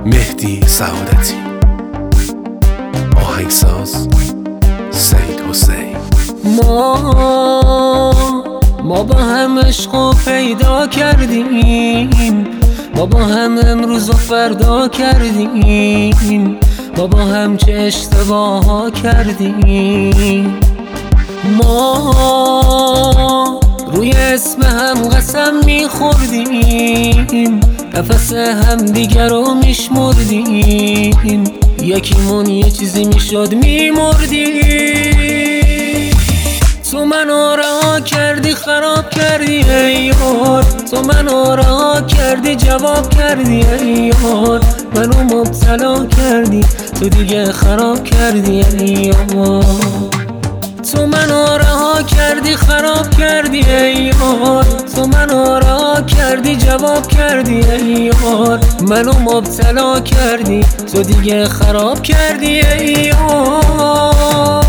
مهدی سعادتی، آهنگساز سید حسین. ما با هم عشقو پیدا کردیم، ما با هم امروز و فردا کردیم، ما با هم چه اشتباه ها کردیم. ما روی اسم هم قسم میخوردیم، نفس هم دیگر رو میشمردیم، یکیمون یه چیزی میشد میمردیم. تو منو رها کردی خراب کردی ای یار، تو منو رها کردی جواب کردی ای یار، منو مبتلا کردی تو دیگه خراب کردی ای یار. تو منو رها کردی خراب کردی ای یار، تو منو رها کردی جواب کردی ای یار، منو مبتلا کردی تو دیگه خراب کردی ای یار.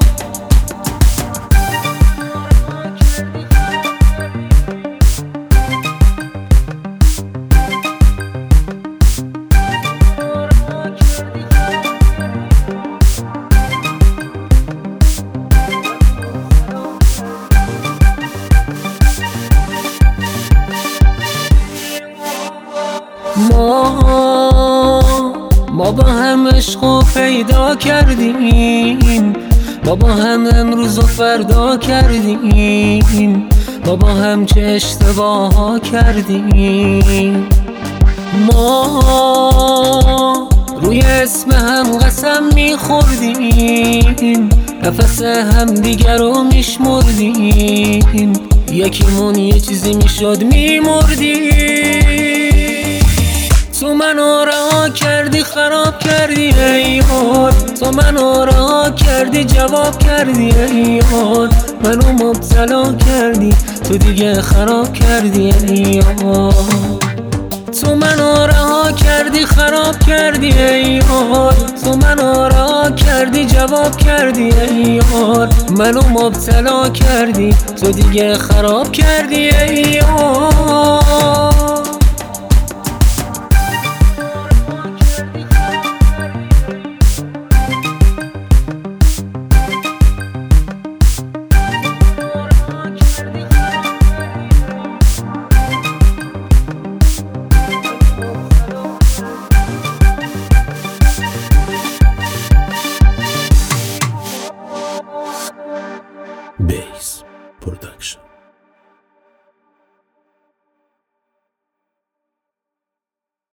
ما با هم عشقو پیدا کردیم، ما با هم امروز و فردا کردیم، ما با هم چه اشتباه ها کردیم. ما روی اسم هم قسم میخوردیم، نفس هم دیگر رو میشمردیم، یکیمون یه چیزی میشد میمردیم. تو منو رها کردی خراب کردی ای یار، تو منو رها کردی جواب کردی ای یار، منو مبتلا کردی تو دیگه خراب کردی ای یار. تو منو رها کردی خراب کردی ای یار، تو منو رها کردی جواب کردی ای یار، منو مبتلا کردی تو دیگه خراب کردی ای یار.